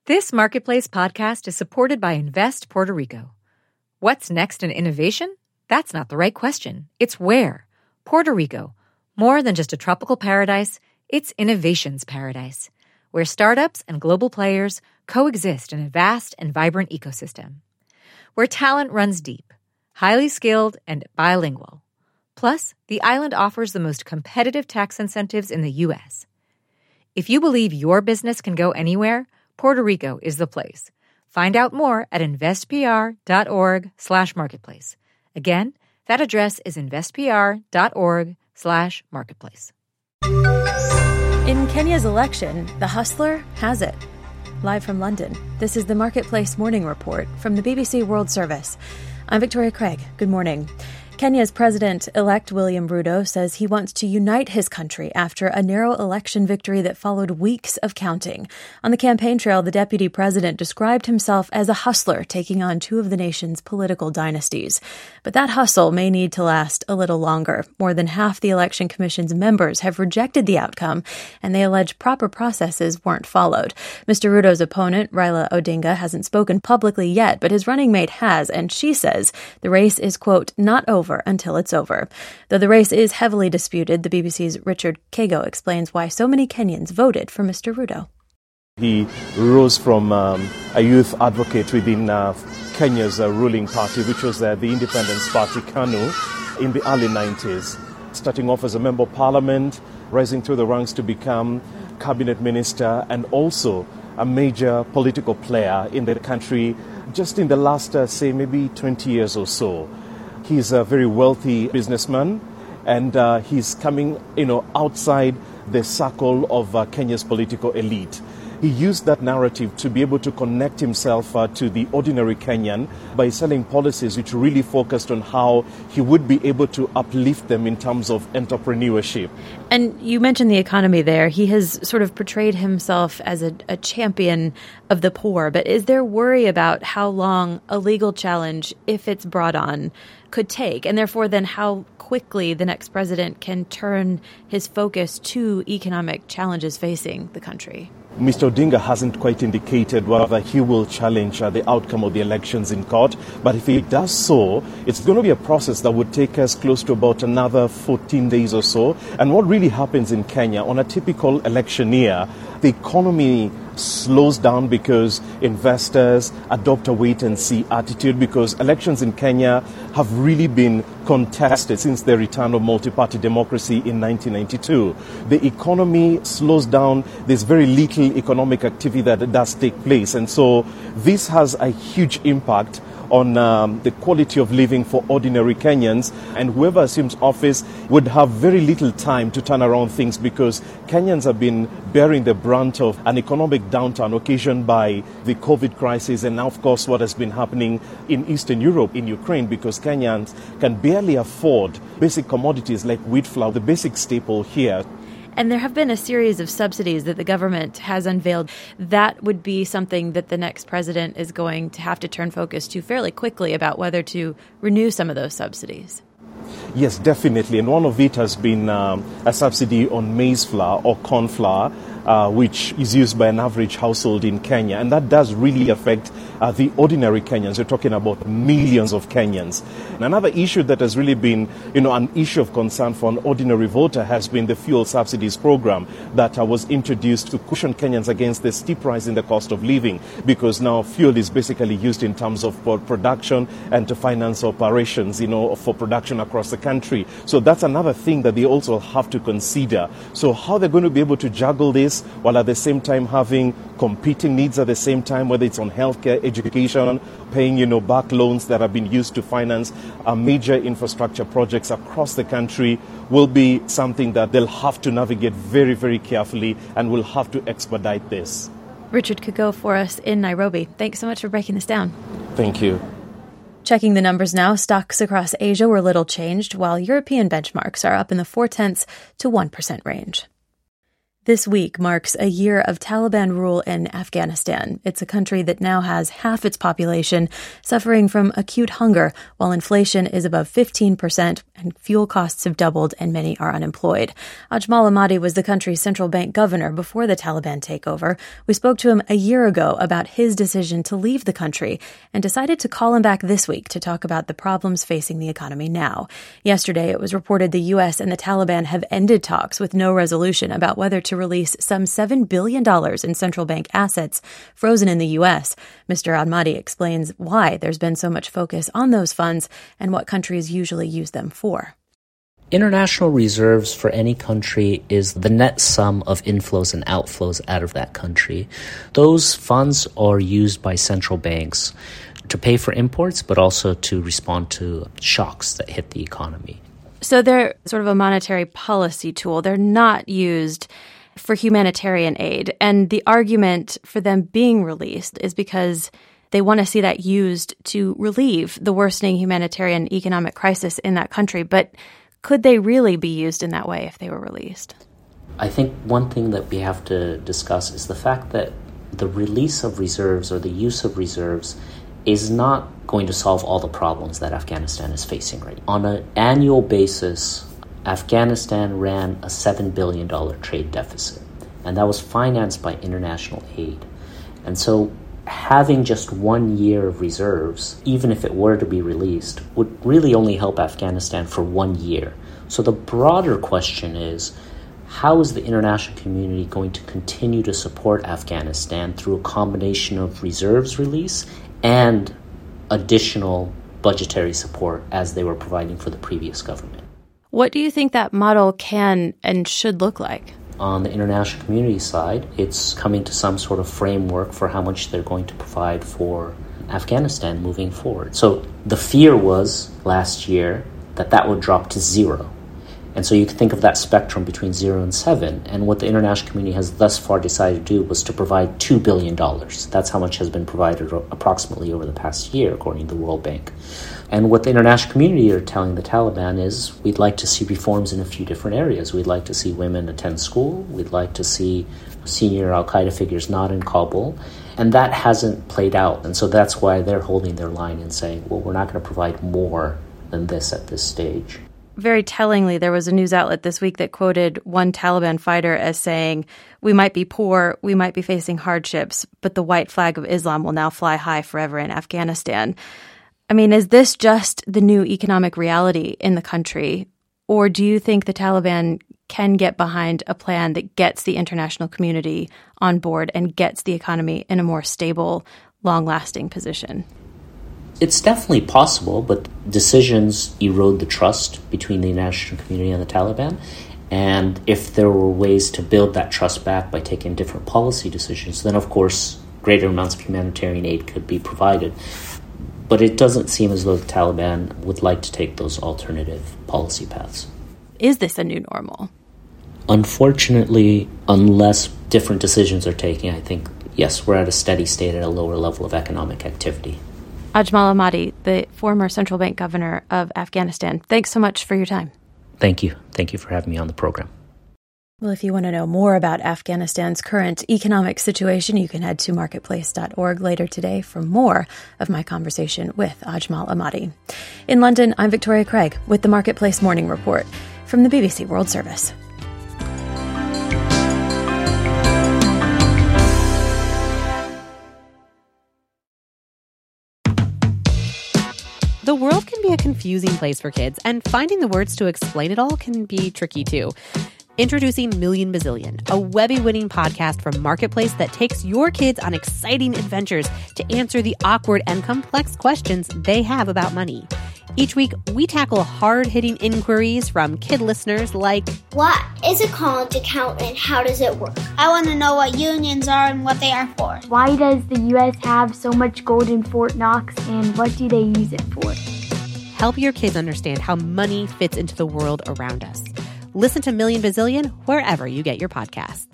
This Marketplace podcast is supported by Invest Puerto Rico. What's next in innovation? That's not the right question. It's where. Puerto Rico. More than just a tropical paradise, it's innovation's paradise, where startups and global players coexist in a vast and vibrant ecosystem. Where talent runs deep, highly skilled, and bilingual. Plus, the island offers the most competitive tax incentives in the U.S. If you believe your business can go anywhere, Puerto Rico is the place. Find out more at investpr.org/marketplace. Again, that address is investpr.org/marketplace. In Kenya's election, the hustler has it. Live from London, this is the Marketplace Morning Report from the BBC World Service. I'm Victoria Craig. Good morning. Kenya's President-elect William Ruto says he wants to unite his country after a narrow election victory that followed weeks of counting. On the campaign trail, the deputy president described himself as a hustler taking on two of the nation's political dynasties. But that hustle may need to last a little longer. More than half the Election Commission's members have rejected the outcome, and they allege proper processes weren't followed. Mr. Ruto's opponent, Raila Odinga, hasn't spoken publicly yet, but his running mate has, and she says the race is, quote, not over until it's over. Though the race is heavily disputed, the BBC's Richard Kago explains why so many Kenyans voted for Mr. Ruto. He rose from a youth advocate within Kenya's ruling party, which was the Independence Party, KANU, in the early 90s. Starting off as a member of parliament, rising through the ranks to become cabinet minister, and also a major political player in the country just in the last, maybe 20 years or so. He's a very wealthy businessman, and he's coming, outside the circle of Kenya's political elite. He used that narrative to be able to connect himself to the ordinary Kenyan by selling policies which really focused on how he would be able to uplift them in terms of entrepreneurship. And you mentioned the economy there. He has sort of portrayed himself as a champion of the poor. But is there worry about how long a legal challenge, if it's brought on, could take? And therefore, then how quickly the next president can turn his focus to economic challenges facing the country? Mr. Odinga hasn't quite indicated whether he will challenge the outcome of the elections in court. But if he does so, it's going to be a process that would take us close to about another 14 days or so. And what really happens in Kenya on a typical election year, the economy slows down because investors adopt a wait-and-see attitude, because elections in Kenya have really been contested since the return of multi-party democracy in 1992. The economy slows down. There's very little economic activity that does take place. And so this has a huge impact on the quality of living for ordinary Kenyans, and whoever assumes office would have very little time to turn around things, because Kenyans have been bearing the brunt of an economic downturn occasioned by the COVID crisis, and now, of course, what has been happening in Eastern Europe, in Ukraine, because Kenyans can barely afford basic commodities like wheat flour, the basic staple here. And there have been a series of subsidies that the government has unveiled. That would be something that the next president is going to have to turn focus to fairly quickly about whether to renew some of those subsidies. Yes, definitely. And one of it has been a subsidy on maize flour or corn flour, which is used by an average household in Kenya. And that does really affect the ordinary Kenyans. We're talking about millions of Kenyans. And another issue that has really been, an issue of concern for an ordinary voter has been the fuel subsidies program that was introduced to cushion Kenyans against the steep rise in the cost of living, because now fuel is basically used in terms of production and to finance operations, for production across the country. So that's another thing that they also have to consider. So how they're going to be able to juggle this while at the same time having competing needs at the same time, whether it's on healthcare, education, paying, back loans that have been used to finance major infrastructure projects across the country, will be something that they'll have to navigate very, very carefully, and will have to expedite this. Richard could go for us in Nairobi. Thanks so much for breaking this down. Thank you. Checking the numbers now, stocks across Asia were little changed, while European benchmarks are up in the 0.4% to 1% range. This week marks a year of Taliban rule in Afghanistan. It's a country that now has half its population suffering from acute hunger, while inflation is above 15% and fuel costs have doubled and many are unemployed. Ajmal Ahmadi was the country's central bank governor before the Taliban takeover. We spoke to him a year ago about his decision to leave the country and decided to call him back this week to talk about the problems facing the economy now. Yesterday, it was reported the U.S. and the Taliban have ended talks with no resolution about whether to release some $7 billion in central bank assets frozen in the U.S. Mr. Ahmadi explains why there's been so much focus on those funds and what countries usually use them for. International reserves for any country is the net sum of inflows and outflows out of that country. Those funds are used by central banks to pay for imports, but also to respond to shocks that hit the economy. So they're sort of a monetary policy tool. They're not used for humanitarian aid. And the argument for them being released is because they want to see that used to relieve the worsening humanitarian economic crisis in that country. But could they really be used in that way if they were released? I think one thing that we have to discuss is the fact that the release of reserves or the use of reserves is not going to solve all the problems that Afghanistan is facing right now. On an annual basis, Afghanistan ran a $7 billion trade deficit, and that was financed by international aid. And so having just 1 year of reserves, even if it were to be released, would really only help Afghanistan for 1 year. So the broader question is, how is the international community going to continue to support Afghanistan through a combination of reserves release and additional budgetary support as they were providing for the previous government? What do you think that model can and should look like? On the international community side, it's coming to some sort of framework for how much they're going to provide for Afghanistan moving forward. So the fear was last year that would drop to zero. And so you can think of that spectrum between 0 and 7. And what the international community has thus far decided to do was to provide $2 billion. That's how much has been provided approximately over the past year, according to the World Bank. And what the international community are telling the Taliban is, we'd like to see reforms in a few different areas. We'd like to see women attend school. We'd like to see senior al-Qaeda figures not in Kabul. And that hasn't played out. And so that's why they're holding their line and saying, well, we're not going to provide more than this at this stage. Very tellingly, there was a news outlet this week that quoted one Taliban fighter as saying, "We might be poor, we might be facing hardships, but the white flag of Islam will now fly high forever in Afghanistan." I mean, is this just the new economic reality in the country? Or do you think the Taliban can get behind a plan that gets the international community on board and gets the economy in a more stable, long-lasting position? It's definitely possible, but decisions erode the trust between the international community and the Taliban. And if there were ways to build that trust back by taking different policy decisions, then of course greater amounts of humanitarian aid could be provided. But it doesn't seem as though the Taliban would like to take those alternative policy paths. Is this a new normal? Unfortunately, unless different decisions are taken, I think, yes, we're at a steady state at a lower level of economic activity. Ajmal Ahmadi, the former central bank governor of Afghanistan, thanks so much for your time. Thank you. Thank you for having me on the program. Well, if you want to know more about Afghanistan's current economic situation, you can head to marketplace.org later today for more of my conversation with Ajmal Ahmadi. In London, I'm Victoria Craig with the Marketplace Morning Report from the BBC World Service. The world can be a confusing place for kids, and finding the words to explain it all can be tricky too. Introducing Million Bazillion, a Webby-winning podcast from Marketplace that takes your kids on exciting adventures to answer the awkward and complex questions they have about money. Each week, we tackle hard-hitting inquiries from kid listeners like, what is a college account and how does it work? I want to know what unions are and what they are for. Why does the U.S. have so much gold in Fort Knox and what do they use it for? Help your kids understand how money fits into the world around us. Listen to Million Bazillion wherever you get your podcasts.